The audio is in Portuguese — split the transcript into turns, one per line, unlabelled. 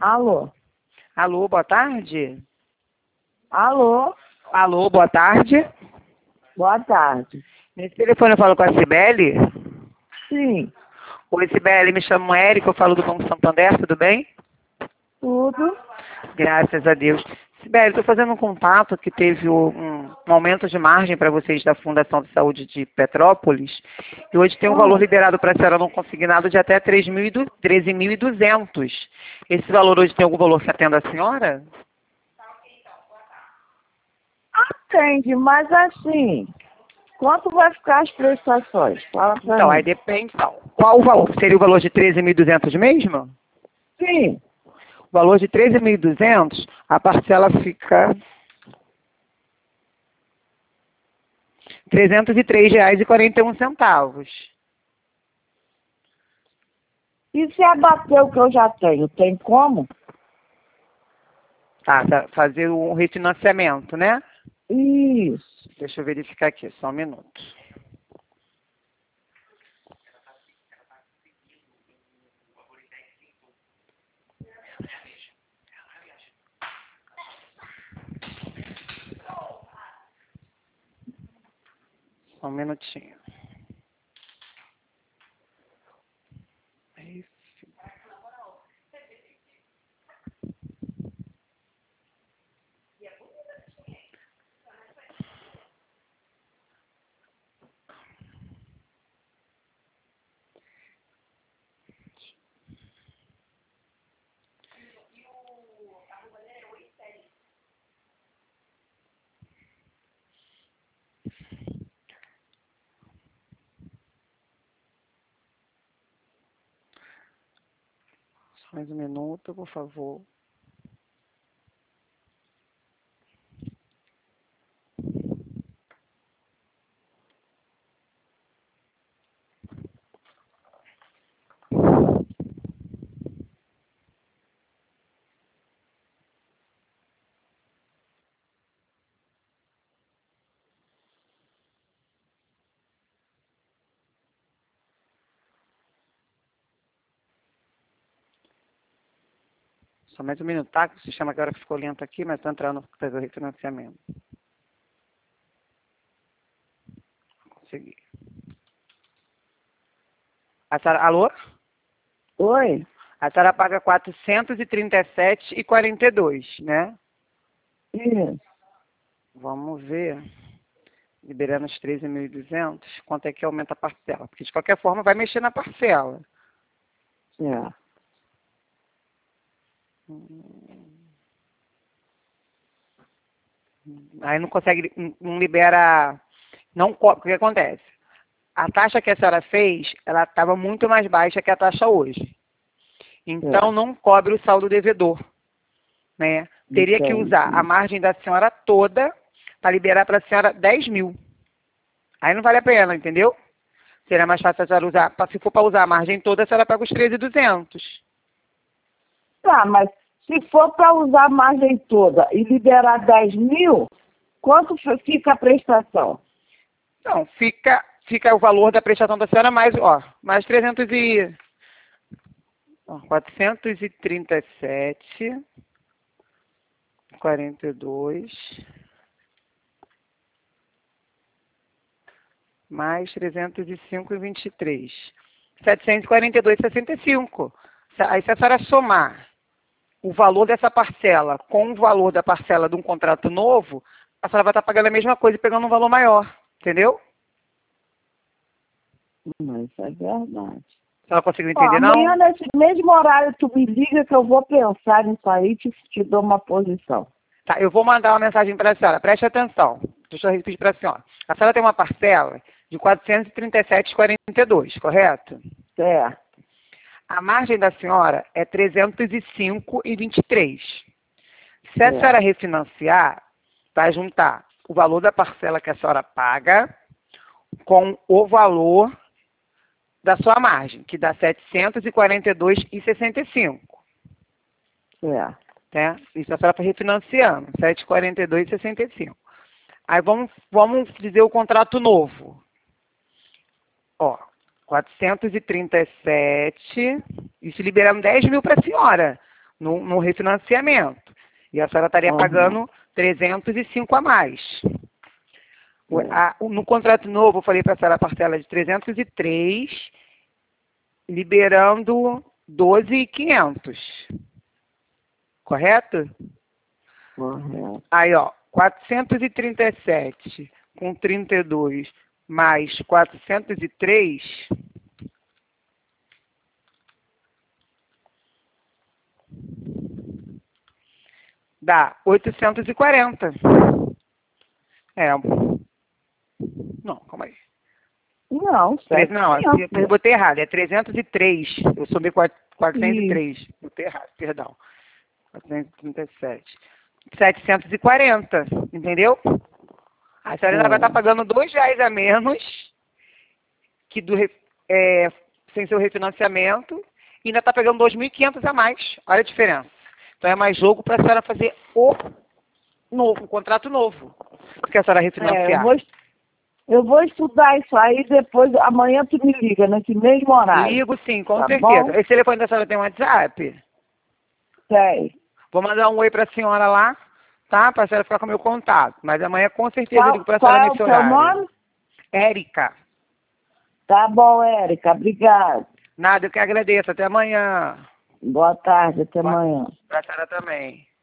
Alô?
Alô, boa tarde?
Alô?
Alô, boa tarde?
Boa tarde.
Nesse telefone eu falo com a Cibele?
Sim,
Oi, Cibele, me chamo Érica, eu falo do Banco Santander, tudo bem?
tudo.
Graças a Deus. Cibele, estou fazendo um contato que teve um aumento de margem para vocês da Fundação de Saúde de Petrópolis e hoje tem um valor liberado para a senhora não consignado de até 13.200. Esse valor hoje tem algum valor que atenda a senhora?
Atende, mas assim, quanto vai ficar as prestações? Fala pra
Então,
mim.
aí depende. Então, qual o valor? Seria o valor de 13.200 mesmo?
Sim,
O valor de 13.200, a parcela fica R$ 303,41.
e se abater o que eu já tenho, tem como?
Tá, fazer um refinanciamento, né?
Isso.
Deixa eu verificar aqui, só um minuto. Só um minutinho. Só mais um minuto, por favor. Só mais um minuto, tá? O sistema agora ficou lento aqui, mas estou entrando para fazer o refinanciamento. Consegui. Alô?
Oi?
A senhora paga R$ 437,42, né?
Isso.
Vamos ver. Liberando os 13.200, quanto é que aumenta a parcela? Porque de qualquer forma vai mexer na parcela.
É.
Aí não consegue, não libera, não, o que acontece? A taxa que a senhora fez, ela estava muito mais baixa que a taxa hoje. Então não cobre o saldo devedor, né? Teria que usar a
Entendi.
margem da senhora toda para liberar para a senhora 10 mil. Aí não vale a pena, entendeu? Seria mais fácil a senhora usar, se for para usar a margem toda, a senhora paga os 13.200.
Tá, mas se for para usar a margem toda e liberar 10 mil, quanto fica a prestação?
Então, fica o valor da prestação da senhora mais 300 e... 437,42 mais 305,23. 742,65. Aí se a senhora somar o valor dessa parcela com o valor da parcela de um contrato novo, a senhora vai estar pagando a mesma coisa e pegando um valor maior. Entendeu?
Não, isso é verdade.
A senhora conseguiu
Ó,
entender, não?
amanhã, nesse mesmo horário, tu me liga que eu vou pensar nisso aí e te dou uma posição.
Tá, eu vou mandar uma mensagem para a senhora. Preste atenção. Deixa eu repetir para a senhora. A senhora tem uma parcela de 437,42, correto?
Certo,
A margem da senhora é 305,23. Se a senhora
certo.
refinanciar, vai juntar o valor da parcela que a senhora paga com o valor da sua margem, que dá 742,65.
Certo.
Né? Isso a senhora está refinanciando, 742,65. Aí vamos dizer o contrato novo. Ó, 437, isso liberamos 10 mil para a senhora. no refinanciamento. E a senhora estaria pagando 305 a mais. No contrato novo, eu falei para a senhora a parcela de 303, liberando 12.500. Correto?
Correto.
Aí, ó, 437 com 32 mais 403 dá 840. Não, calma aí.
Não,
Não, eu botei errado, é 303. Eu somei 403. Botei errado, perdão. 437. 740, entendeu? A senhora ainda vai estar pagando R$2 a menos que sem seu refinanciamento e ainda está pagando 2.500 a mais. Olha a diferença. Então é mais jogo para a senhora fazer o contrato novo, porque a senhora refinanciar.
Eu vou estudar isso aí, depois, amanhã tu me liga, nesse mesmo horário.
Ligo sim, com
Tá
certeza.
bom?
Esse telefone da senhora tem WhatsApp?
Tem.
Vou mandar um oi para a senhora lá, tá? Para a senhora ficar com o meu contato. Mas amanhã com certeza eu ligo para a senhora nesse horário.
Qual é o seu nome?
Érica.
Tá bom, Érica. Obrigada.
Nada, eu que agradeço. Até amanhã.
Boa tarde, até amanhã.
Para a senhora também.